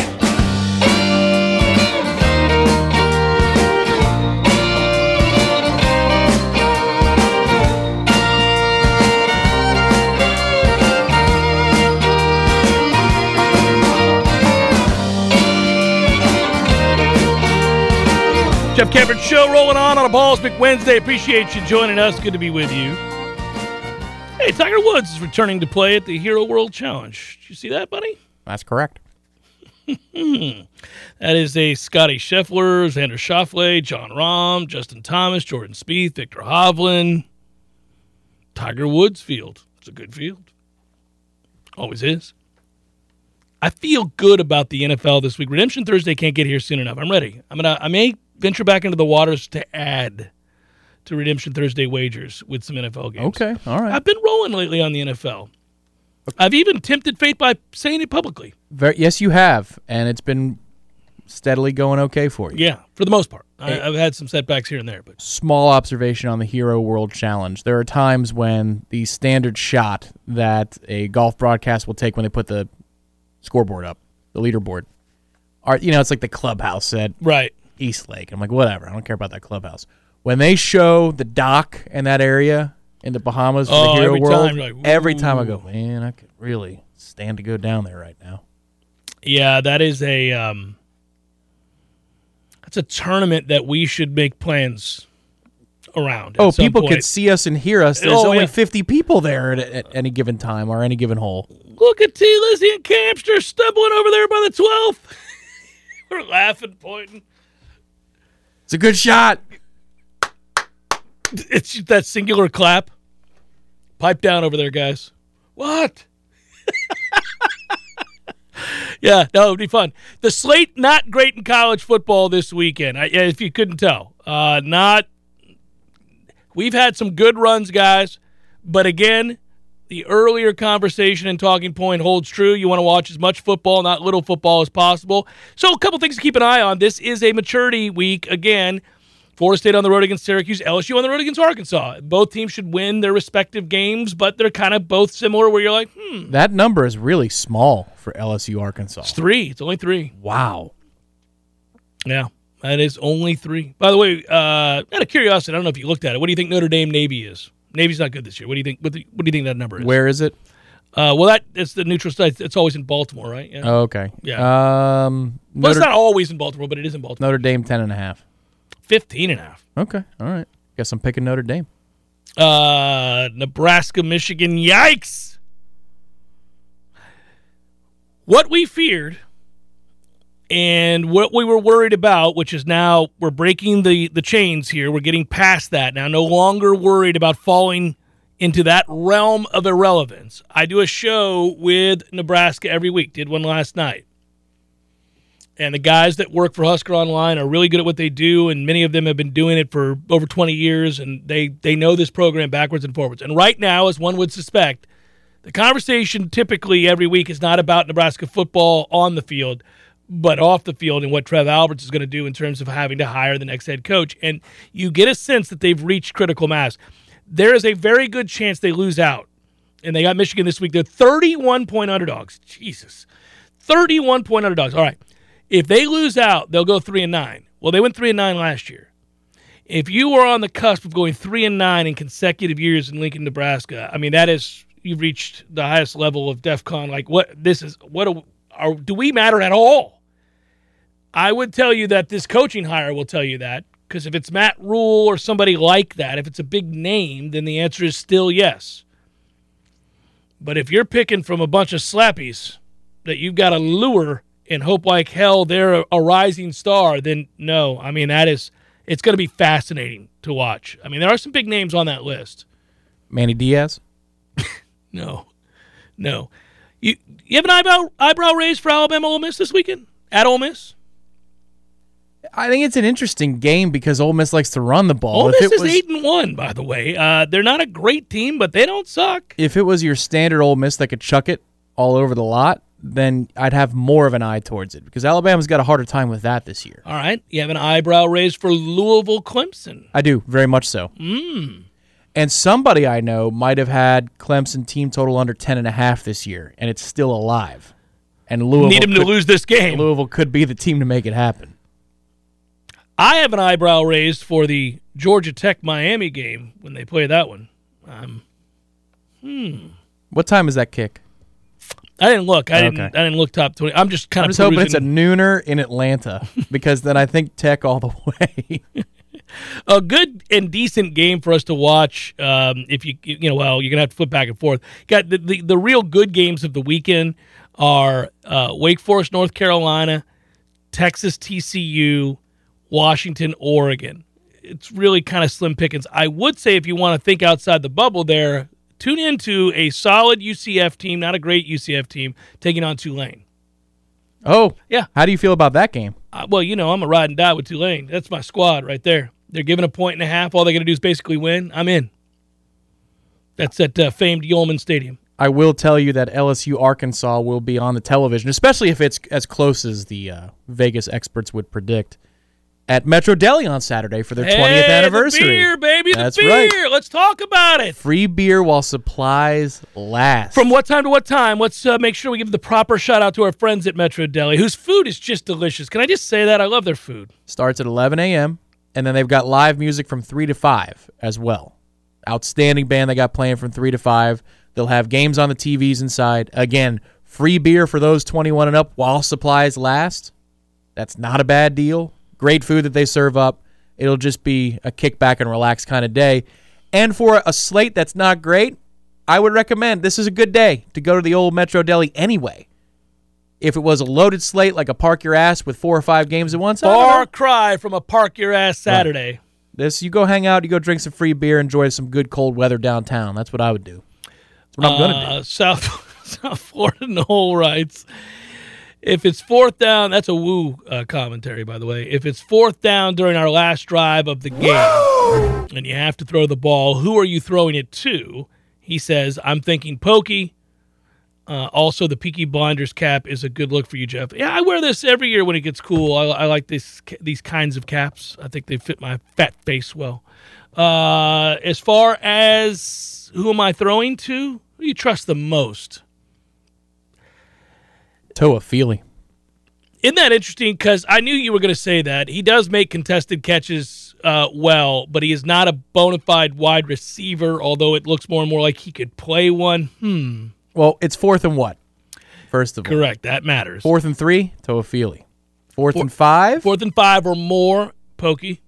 Speaker 2: Jeff Cameron Show rolling on on a Balls Big Wednesday. Appreciate you joining us. Good to be with you. Hey, Tiger Woods is returning to play at the Hero World Challenge. Did you see that, buddy?
Speaker 3: That's correct.
Speaker 2: That is a Scotty Scheffler, Xander Schauffele, John Rahm, Justin Thomas, Jordan Spieth, Victor Hovland, Tiger Woods field. It's a good field. Always is. I feel good about the N F L this week. Redemption Thursday can't get here soon enough. I'm ready. I'm gonna. I may venture back into the waters to add to Redemption Thursday wagers with some N F L games.
Speaker 3: Okay, all right.
Speaker 2: I've been rolling lately on the N F L. I've even tempted fate by saying it publicly.
Speaker 3: Very, yes, you have, and it's been steadily going okay for you.
Speaker 2: Yeah, for the most part. I, I've had some setbacks here and there, but
Speaker 3: Small observation on the Hero World Challenge. There are times when the standard shot that a golf broadcast will take when they put the scoreboard up, the leaderboard, are, you know, it's like the clubhouse at
Speaker 2: right.
Speaker 3: East Lake. I'm like, whatever. I don't care about that clubhouse. When they show the dock in that area in the Bahamas for
Speaker 2: Oh,
Speaker 3: the Hero
Speaker 2: every
Speaker 3: World,
Speaker 2: time you're like,
Speaker 3: every time I
Speaker 2: ooh.
Speaker 3: go, man, I could really stand to go down there right now.
Speaker 2: Yeah, that is a um, that's a tournament that we should make plans around. at
Speaker 3: Oh,
Speaker 2: some
Speaker 3: people
Speaker 2: point.
Speaker 3: could see us and hear us. There's
Speaker 2: Oh,
Speaker 3: only
Speaker 2: yeah.
Speaker 3: fifty people there at, at any given time or any given hole.
Speaker 2: Look at T. Lizzie and Campster stumbling over there by the twelfth. We're laughing, pointing.
Speaker 3: It's a good shot.
Speaker 2: It's just that singular clap. Pipe down over there, guys. What? Yeah, no, it'd be fun. The slate not great in college football this weekend. I, if you couldn't tell, uh, not. We've had some good runs, guys, but again, the earlier conversation and talking point holds true. You want to watch as much football, not little football, as possible. So, a couple things to keep an eye on. This is a maturity week again. Florida State on the road against Syracuse, L S U on the road against Arkansas. Both teams should win their respective games, but they're kind of both similar where you're like, hmm.
Speaker 3: That number is really small for L S U Arkansas.
Speaker 2: It's three. It's only three.
Speaker 3: Wow.
Speaker 2: Yeah, that is only three. By the way, uh, out of curiosity, I don't know if you looked at it. What do you think Notre Dame Navy is? Navy's not good this year. What do you think? What do you, what do you think that number is?
Speaker 3: Where is it?
Speaker 2: Uh, well, that it's the neutral site. It's always in Baltimore, right? Yeah.
Speaker 3: Oh, okay.
Speaker 2: Yeah.
Speaker 3: Um,
Speaker 2: Well, it's
Speaker 3: Notre,
Speaker 2: not always in Baltimore, but it is in Baltimore.
Speaker 3: Notre Dame ten and a half.
Speaker 2: fifteen and a half.
Speaker 3: Okay. All right. Guess I'm picking Notre Dame.
Speaker 2: Uh, Nebraska, Michigan. Yikes! What we feared and what we were worried about, which is now we're breaking the, the chains here. We're getting past that now. No longer worried about falling into that realm of irrelevance. I do a show with Nebraska every week. Did one last night. And the guys that work for Husker Online are really good at what they do, and many of them have been doing it for over twenty years, and they, they know this program backwards and forwards. And right now, as one would suspect, the conversation typically every week is not about Nebraska football on the field, but off the field and what Trev Alberts is going to do in terms of having to hire the next head coach. And you get a sense that they've reached critical mass. There is a very good chance they lose out. And they got Michigan this week. They're thirty-one point underdogs. Jesus. thirty-one point underdogs. All right. If they lose out, they'll go three and nine. Well, they went three and nine last year. If you are on the cusp of going three and nine in consecutive years in Lincoln, Nebraska, I mean, that is, you've reached the highest level of DEFCON. Like, what, this is, what, are, are, do we matter at all? I would tell you that this coaching hire will tell you that. Because if it's Matt Rule or somebody like that, if it's a big name, then the answer is still yes. But if you're picking from a bunch of slappies that you've got to lure and hope like hell they're a, a rising star, then no. I mean, that is, it's going to be fascinating to watch. I mean, there are some big names on that list.
Speaker 3: Manny Diaz?
Speaker 2: No. No. You you have an eyebrow, eyebrow raise for Alabama Ole Miss this weekend? At Ole Miss?
Speaker 3: I think it's an interesting game because Ole Miss likes to run the ball.
Speaker 2: Ole
Speaker 3: if
Speaker 2: Miss
Speaker 3: it
Speaker 2: is
Speaker 3: was,
Speaker 2: eight and one, by the way. Uh, they're not a great team, but they don't suck.
Speaker 3: If it was your standard Ole Miss that could chuck it all over the lot, then I'd have more of an eye towards it because Alabama's got a harder time with that this year.
Speaker 2: All right, you have an eyebrow raised for Louisville Clemson.
Speaker 3: I do, very much so.
Speaker 2: Mm.
Speaker 3: And somebody I know might have had Clemson team total under ten and a half this year, and it's still alive. And Louisville
Speaker 2: Need them
Speaker 3: could,
Speaker 2: to lose this game.
Speaker 3: Louisville could be the team to make it happen.
Speaker 2: I have an eyebrow raised for the Georgia Tech Miami game when they play that one. Um, hmm.
Speaker 3: What time is that kick?
Speaker 2: I didn't look. I
Speaker 3: Okay.
Speaker 2: didn't. I didn't look top twenty. I'm just kind
Speaker 3: I'm
Speaker 2: of
Speaker 3: just hoping it's a nooner in Atlanta because then I think Tech all the way.
Speaker 2: a good and decent game for us to watch. Um, if you you know, well, you're gonna have to flip back and forth. Got the the, the real good games of the weekend are uh, Wake Forest, North Carolina, Texas, T C U, Washington, Oregon. It's really kind of slim pickings. I would say if you want to think outside the bubble there, tune into a solid U C F team, not a great U C F team, taking on Tulane.
Speaker 3: Oh,
Speaker 2: Yeah.
Speaker 3: How do you feel about that game?
Speaker 2: Uh, well, you know, I'm a ride and die with Tulane. That's my squad right there. They're giving a point and a half. All they got to do is basically win. I'm in. That's at uh, famed Yulman Stadium.
Speaker 3: I will tell you that L S U Arkansas will be on the television, especially if it's as close as the uh, Vegas experts would predict, at Metro Deli on Saturday for their twentieth
Speaker 2: Hey,
Speaker 3: anniversary.
Speaker 2: The beer, baby, the
Speaker 3: That's
Speaker 2: beer.
Speaker 3: right.
Speaker 2: Let's talk about it.
Speaker 3: Free beer while supplies last.
Speaker 2: From what time to what time? Let's uh, make sure we give the proper shout out to our friends at Metro Deli, whose food is just delicious. Can I just say that? I love their food.
Speaker 3: Starts at eleven a.m., and then they've got live music from three to five as well. Outstanding band they got playing from three to five. They'll have games on the T Vs inside. Again, free beer for those twenty-one and up while supplies last. That's not a bad deal. Great food that they serve up. It'll just be a kick back and relax kind of day. And for a slate that's not great, I would recommend this is a good day to go to the old Metro Deli anyway. If it was a loaded slate like a park your ass with four or five games at once, I don't
Speaker 2: Far
Speaker 3: know.
Speaker 2: cry from a park your ass Saturday.
Speaker 3: Right. This, you go hang out, you go drink some free beer, enjoy some good cold weather downtown. That's what I would do. That's what I'm going to do.
Speaker 2: Uh, South South Florida Noel writes, if it's fourth down, that's a woo uh, commentary, by the way. If it's fourth down during our last drive of the game and you have to throw the ball, who are you throwing it to? He says, I'm thinking Pokey. Uh, also, the Peaky Blinders cap is a good look for you, Jeff. Yeah, I wear this every year when it gets cool. I, I like this these kinds of caps. I think they fit my fat face well. Uh, as far as who am I throwing to? Who do you trust the most?
Speaker 3: Toa Feely.
Speaker 2: Isn't that interesting? Because I knew you were going to say that. He does make contested catches uh, well, but he is not a bona fide wide receiver, although it looks more and more like he could play one. Hmm.
Speaker 3: Well, it's fourth and what? First of all.
Speaker 2: Correct. That matters.
Speaker 3: Fourth and three, Toa Feely. Fourth
Speaker 2: Four,
Speaker 3: and five?
Speaker 2: Fourth and five or more, Pokey.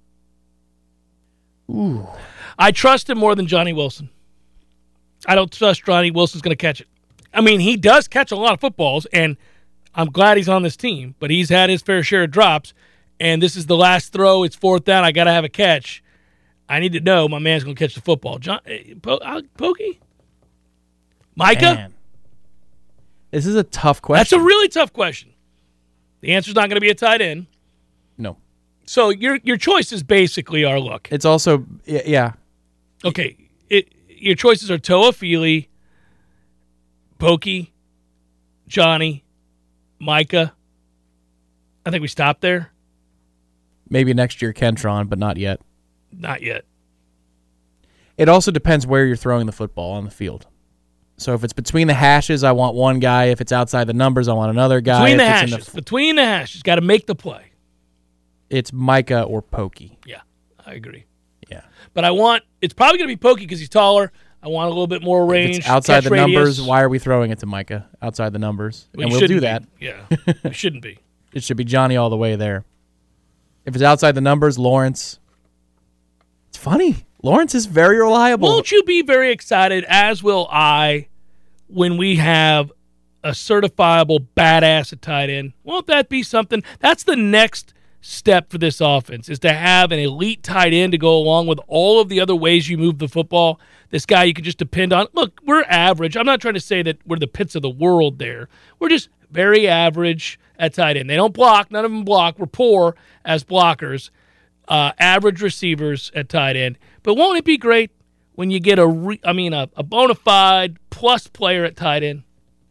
Speaker 3: Ooh.
Speaker 2: I trust him more than Johnny Wilson. I don't trust Johnny Wilson's going to catch it. I mean, he does catch a lot of footballs, and I'm glad he's on this team, but he's had his fair share of drops, and this is the last throw. It's fourth down. I got to have a catch. I need to know my man's going to catch the football. John, po- uh, Pokey? Micah?
Speaker 3: Man. This is a tough question.
Speaker 2: That's a really tough question. The answer's not going to be a tight end.
Speaker 3: No.
Speaker 2: So your your choices basically are, look.
Speaker 3: It's also, yeah.
Speaker 2: Okay, it, your choices are Toa Feely, Pokey, Johnny, Micah. I think we stop there.
Speaker 3: Maybe next year Kentron, but not yet.
Speaker 2: Not yet.
Speaker 3: It also depends where you're throwing the football on the field. So if it's between the hashes, I want one guy. If it's outside the numbers, I want another guy.
Speaker 2: Between the
Speaker 3: if it's
Speaker 2: hashes.
Speaker 3: in the,
Speaker 2: between the hashes. Got to make the play.
Speaker 3: It's Micah or Pokey.
Speaker 2: Yeah, I agree.
Speaker 3: Yeah.
Speaker 2: But I want, it's probably going to be Pokey because he's taller. I want a little bit more range.
Speaker 3: If it's outside the
Speaker 2: radius.
Speaker 3: numbers, why are we throwing it to Micah? Outside the numbers.
Speaker 2: Well,
Speaker 3: and
Speaker 2: you
Speaker 3: we'll do
Speaker 2: shouldn't
Speaker 3: that.
Speaker 2: be. Yeah, it shouldn't be.
Speaker 3: It should be Johnny all the way there. If it's outside the numbers, Lawrence. It's funny. Lawrence is very reliable.
Speaker 2: Won't you be very excited, as will I, when we have a certifiable badass at tight end? Won't that be something? That's the next step for this offense, is to have an elite tight end to go along with all of the other ways you move the football. This guy you can just depend on. Look, we're average. I'm not trying to say that we're the pits of the world there. We're just very average at tight end. They don't block. None of them block. We're poor as blockers. Uh, average receivers at tight end. But won't it be great when you get a, re- I mean, a, a bona fide plus player at tight end?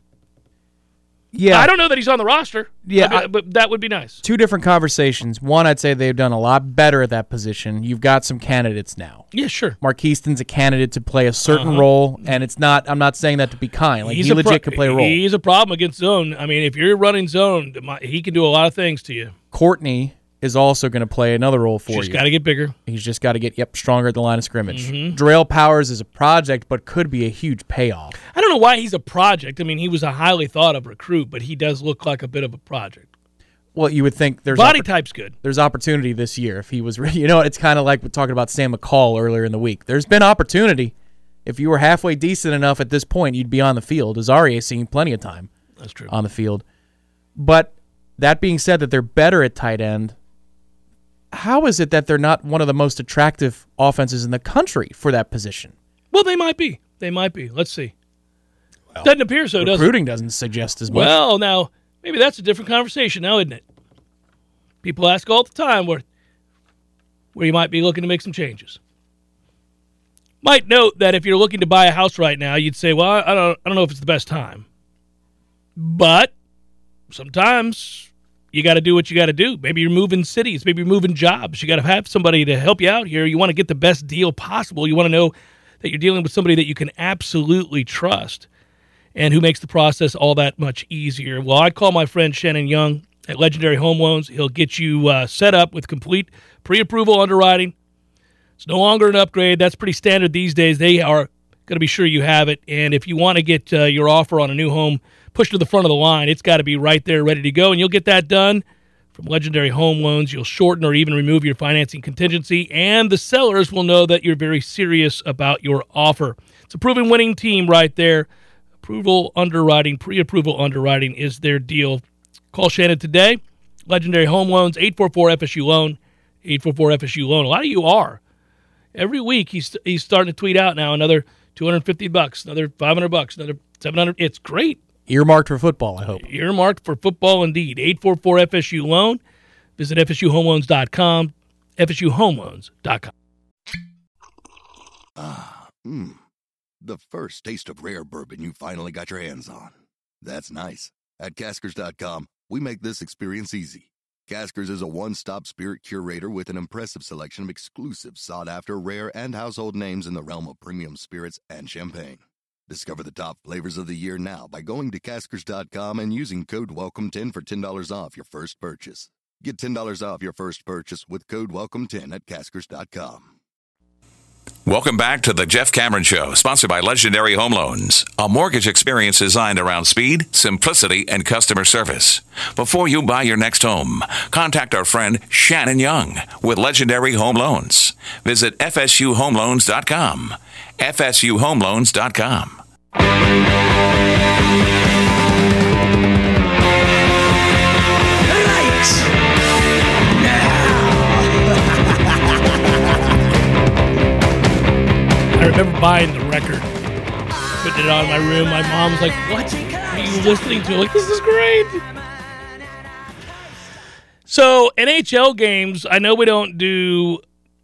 Speaker 3: Yeah.
Speaker 2: I don't know that he's on the roster.
Speaker 3: Yeah,
Speaker 2: I mean,
Speaker 3: I-
Speaker 2: but that would be nice.
Speaker 3: Two different conversations. One, I'd say they've done a lot better at that position. You've got some candidates now.
Speaker 2: Yeah, sure.
Speaker 3: Mark Easton's a candidate to play a certain
Speaker 2: Uh-huh.
Speaker 3: role, and it's not. I'm not saying that to be kind. Like he
Speaker 2: a
Speaker 3: legit
Speaker 2: pro-
Speaker 3: can play a role.
Speaker 2: He's a problem against zone. I mean, if you're running zone, he can do a lot of things to you.
Speaker 3: Courtney is also going to play another role for
Speaker 2: Just
Speaker 3: you.
Speaker 2: got to get bigger.
Speaker 3: He's just got to get yep stronger at the line of scrimmage.
Speaker 2: Mm-hmm.
Speaker 3: Darrell Powers is a project, but could be a huge payoff.
Speaker 2: I don't know why he's a project. I mean, he was a highly thought of recruit, but he does look like a bit of a project.
Speaker 3: Well, you would think there's
Speaker 2: Body
Speaker 3: oppor-
Speaker 2: type's good.
Speaker 3: there's opportunity this year if he was. Re- you know, it's kind of like we're talking about Sam McCall earlier in the week. There's been opportunity. If you were halfway decent enough at this point, you'd be on the field. Azaria seen plenty of time.
Speaker 2: That's true.
Speaker 3: On the field. But that being said, that they're better at tight end. How is it that they're not one of the most attractive offenses in the country for that position?
Speaker 2: Well, they might be. They might be. Let's see. Well, doesn't appear so, does it?
Speaker 3: Recruiting doesn't suggest as much.
Speaker 2: Well, now, maybe that's a different conversation now, isn't it? People ask all the time where, where you might be looking to make some changes. Might note that if you're looking to buy a house right now, you'd say, well, I don't, I don't know if it's the best time. But sometimes you got to do what you got to do. Maybe you're moving cities. Maybe you're moving jobs. You got to have somebody to help you out here. You want to get the best deal possible. You want to know that you're dealing with somebody that you can absolutely trust and who makes the process all that much easier. Well, I'd call my friend Shannon Young at Legendary Home Loans. He'll get you uh, set up with complete pre-approval underwriting. It's no longer an upgrade. That's pretty standard these days. They are going to be sure you have it. And if you want to get uh, your offer on a new home pushed to the front of the line, it's got to be right there ready to go. And you'll get that done from Legendary Home Loans. You'll shorten or even remove your financing contingency, and the sellers will know that you're very serious about your offer. It's a proven winning team right there. Approval underwriting, pre-approval underwriting is their deal. Call Shannon today. Legendary Home Loans, eight four four F S U loan, eight four four F S U loan. A lot of you are. Every week he's he's starting to tweet out now another two hundred fifty bucks, another five hundred bucks, another seven hundred. It's great.
Speaker 3: Earmarked for football, I hope.
Speaker 2: Earmarked for football indeed. eight four four F S U loan. Visit F S U home loans dot com. F S U home loans dot com.
Speaker 4: Ah, mmm. The first taste of rare bourbon you finally got your hands on. That's nice. At Caskers dot com, we make this experience easy. Caskers is a one-stop spirit curator with an impressive selection of exclusive, sought-after, rare, and household names in the realm of premium spirits and champagne. Discover the top flavors of the year now by going to Caskers dot com and using code welcome ten for ten dollars off your first purchase. Get ten dollars off your first purchase with code welcome ten at Caskers dot com.
Speaker 1: Welcome back to the Jeff Cameron Show, sponsored by Legendary Home Loans, a mortgage experience designed around speed, simplicity, and customer service. Before you buy your next home, contact our friend Shannon Young with Legendary Home Loans. Visit F S U home loans dot com. F S U home loans dot com.
Speaker 2: I remember buying the record, putting it on in my room. My mom was like, "What are you listening to?" I'm like, this is great. So N H L games, I know we don't do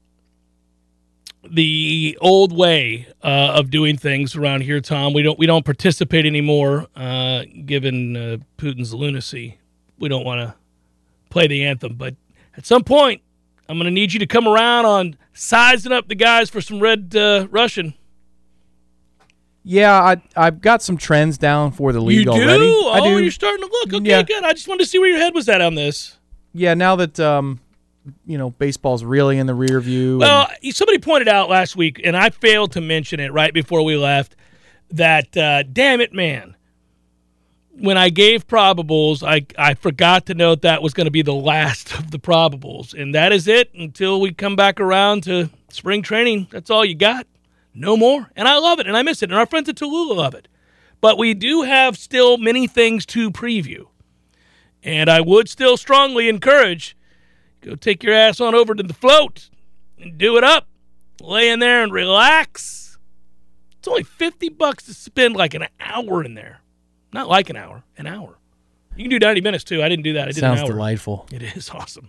Speaker 2: the old way uh, of doing things around here, Tom. We don't we don't participate anymore, uh, given uh, Putin's lunacy. We don't want to play the anthem, but at some point, I'm going to need you to come around on sizing up the guys for some Red uh, Russian.
Speaker 3: Yeah, I, I've got some trends down for the league
Speaker 2: you do?
Speaker 3: already.
Speaker 2: Oh,
Speaker 3: I do.
Speaker 2: You're starting to look. Okay,
Speaker 3: Yeah.
Speaker 2: good. I just wanted to see where your head was at on this.
Speaker 3: Yeah, now that um, you know baseball's really in the rear view.
Speaker 2: Well, somebody pointed out last week, and I failed to mention it right before we left, that, uh, damn it, man, when I gave probables, I, I forgot to note that was going to be the last of the probables. And that is it until we come back around to spring training. That's all you got. No more. And I love it, and I miss it. And our friends at Tallulah love it. But we do have still many things to preview. And I would still strongly encourage, go take your ass on over to the float and do it up. Lay in there and relax. It's only fifty bucks to spend like an hour in there. Not like an hour, an hour. You can do ninety minutes, too. I didn't do that. I did
Speaker 3: Sounds
Speaker 2: an hour.
Speaker 3: delightful.
Speaker 2: It is awesome.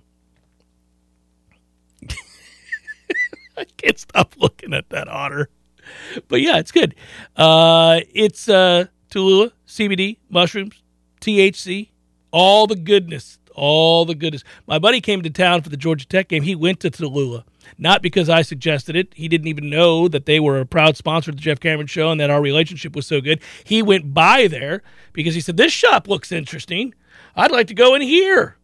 Speaker 2: I can't stop looking at that otter. But, yeah, it's good. Uh, it's uh, Tallulah, C B D, mushrooms, T H C, all the goodness, all the goodness. My buddy came to town for the Georgia Tech game. He went to Tallulah. Not because I suggested it. He didn't even know that they were a proud sponsor of the Jeff Cameron Show and that our relationship was so good. He went by there because he said, this shop looks interesting. I'd like to go in here.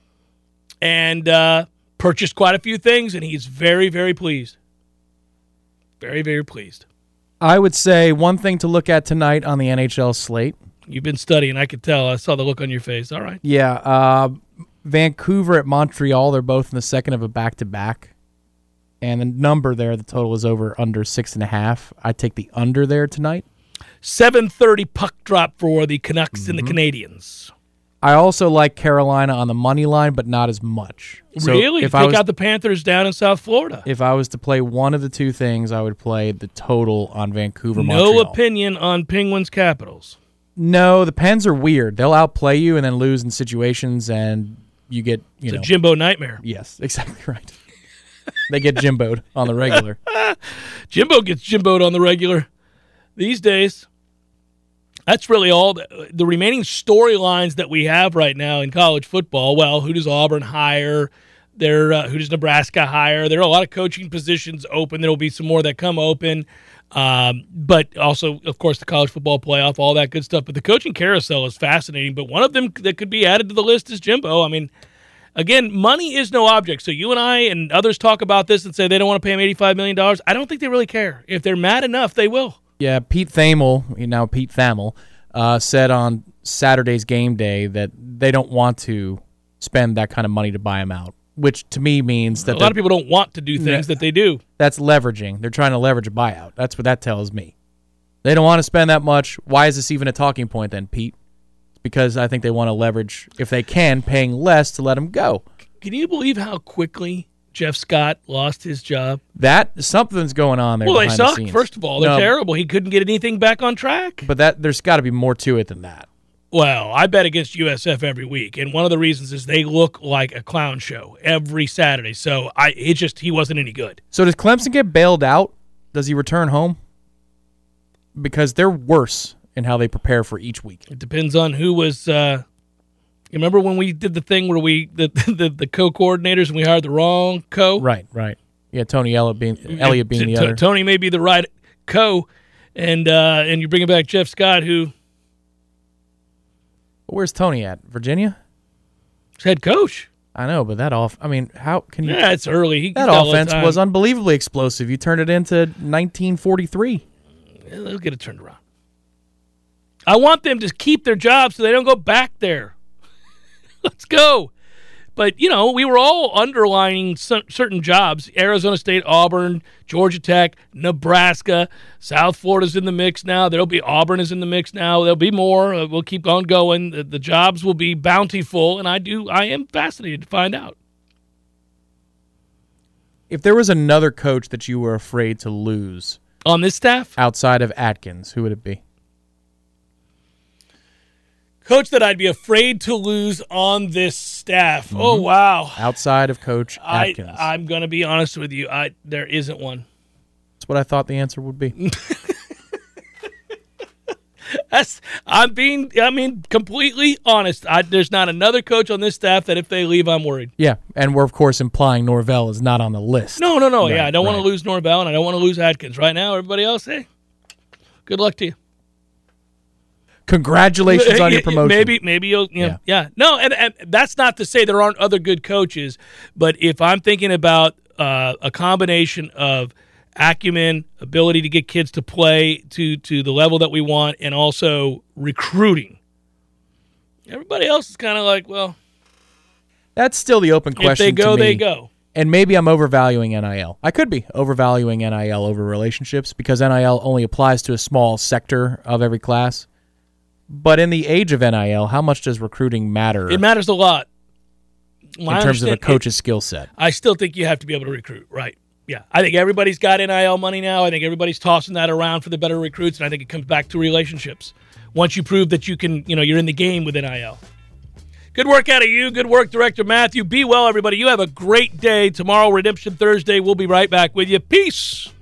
Speaker 2: And uh, purchased quite a few things, and he's very, very pleased. Very, very pleased.
Speaker 3: I would say one thing to look at tonight on the N H L slate.
Speaker 2: You've been studying. I could tell. I saw the look on your face. All right.
Speaker 3: Yeah, uh, Vancouver at Montreal. They're both in the second of a back-to-back. And the number there, the total is over under six and a half. I take the under there tonight.
Speaker 2: seven thirty puck drop for the Canucks mm-hmm. and the Canadians.
Speaker 3: I also like Carolina on the money line, but not as much. So
Speaker 2: really?
Speaker 3: If
Speaker 2: Take
Speaker 3: I was,
Speaker 2: out the Panthers down in South Florida.
Speaker 3: If I was to play one of the two things, I would play the total on Vancouver,
Speaker 2: no
Speaker 3: Montreal.
Speaker 2: No opinion on Penguins Capitals.
Speaker 3: No, the Pens are weird. They'll outplay you and then lose in situations, and you get, you
Speaker 2: it's
Speaker 3: know.
Speaker 2: a Jimbo nightmare.
Speaker 3: Yes, exactly right. They get Jimbo'd on the regular.
Speaker 2: Jimbo gets Jimbo'd on the regular these days. That's really all the, the remaining storylines that we have right now in college football. Well, who does Auburn hire? There, uh, who does Nebraska hire? There are a lot of coaching positions open. There will be some more that come open. Um, but also, of course, the college football playoff, all that good stuff. But the coaching carousel is fascinating. But one of them that could be added to the list is Jimbo. I mean, again, money is no object. So you and I and others talk about this and say they don't want to pay him eighty-five million dollars. I don't think they really care. If they're mad enough, they will.
Speaker 3: Yeah, Pete Thamel, now Pete Thamel, uh, said on Saturday's game day that they don't want to spend that kind of money to buy him out, which to me means that
Speaker 2: a lot of people don't want to do things that they do.
Speaker 3: That's leveraging. They're trying to leverage a buyout. That's what that tells me. They don't want to spend that much. Why is this even a talking point then, Pete? It's because I think they want to leverage, if they can, paying less to let him go.
Speaker 2: Can you believe how quickly Jeff Scott lost his job?
Speaker 3: That something's going on there.
Speaker 2: Well, they suck.
Speaker 3: The
Speaker 2: First of all, they're
Speaker 3: no,
Speaker 2: terrible. He couldn't get anything back on track.
Speaker 3: But that there's got to be more to it than that.
Speaker 2: Well, I bet against U S F every week, and one of the reasons is they look like a clown show every Saturday. So I, it just he wasn't any good.
Speaker 3: So does Clemson get bailed out? Does he return home? because they're worse in how they prepare for each week.
Speaker 2: It depends on who was. Uh, you remember when we did the thing where we the the, the co-coordinators and we hired the wrong co?
Speaker 3: Right, right. Yeah, Tony Elliott being Elliott being
Speaker 2: T-
Speaker 3: the
Speaker 2: T-
Speaker 3: other.
Speaker 2: Tony may be the right co, and uh, and you're bringing back Jeff Scott, who
Speaker 3: Where's Tony at? Virginia?
Speaker 2: is head coach.
Speaker 3: I know, but that off. I mean, how can you?
Speaker 2: Yeah, it's early. He
Speaker 3: that
Speaker 2: can tell all the
Speaker 3: offense
Speaker 2: time.
Speaker 3: was unbelievably explosive. You turned it into nineteen forty-three.
Speaker 2: Yeah, they'll get it turned around. I want them to keep their jobs so they don't go back there. Let's go. But, you know, we were all underlining certain jobs. Arizona State, Auburn, Georgia Tech, Nebraska, South Florida's in the mix now. There'll be Auburn is in the mix now. There'll be more. Uh, we'll keep on going. The, the jobs will be bountiful, and I do. I am fascinated to find out.
Speaker 3: If there was another coach that you were afraid to lose
Speaker 2: On this staff?
Speaker 3: outside of Atkins, who would it be?
Speaker 2: Coach that I'd be afraid to lose on this staff.
Speaker 3: Mm-hmm.
Speaker 2: Oh, wow.
Speaker 3: Outside of Coach
Speaker 2: I,
Speaker 3: Atkins.
Speaker 2: I'm going to be honest with you. I There isn't one.
Speaker 3: That's what I thought the answer would be.
Speaker 2: That's I'm being I mean completely honest. I, there's not another coach on this staff that if they leave, I'm worried.
Speaker 3: Yeah, and we're, of course, implying Norvell is not on the list.
Speaker 2: No, no, no.
Speaker 3: Right,
Speaker 2: yeah, I don't want
Speaker 3: right.
Speaker 2: to lose Norvell, and I don't want to lose Atkins. Right now, everybody else, hey, good luck to you.
Speaker 3: Congratulations on your promotion.
Speaker 2: Maybe, maybe you'll, you know, yeah. yeah. No, and, and that's not to say there aren't other good coaches, but if I'm thinking about uh, a combination of acumen, ability to get kids to play to to the level that we want, and also recruiting, everybody else is kind of like, well,
Speaker 3: That's still the open question
Speaker 2: if they go,
Speaker 3: to me.
Speaker 2: they go.
Speaker 3: And maybe I'm overvaluing N I L. I could be overvaluing N I L over relationships because N I L only applies to a small sector of every class. But in the age of N I L, how much does recruiting matter
Speaker 2: It matters a lot.
Speaker 3: in terms of a coach's skill set?
Speaker 2: I still think you have to be able to recruit, right? Yeah. I think everybody's got N I L money now. I think everybody's tossing that around for the better recruits, and I think it comes back to relationships. Once you prove that you can, you know, you're in the game with N I L. Good work out of you. Good work, Director Matthew. Be well, everybody. You have a great day. Tomorrow, Redemption Thursday. We'll be right back with you. Peace.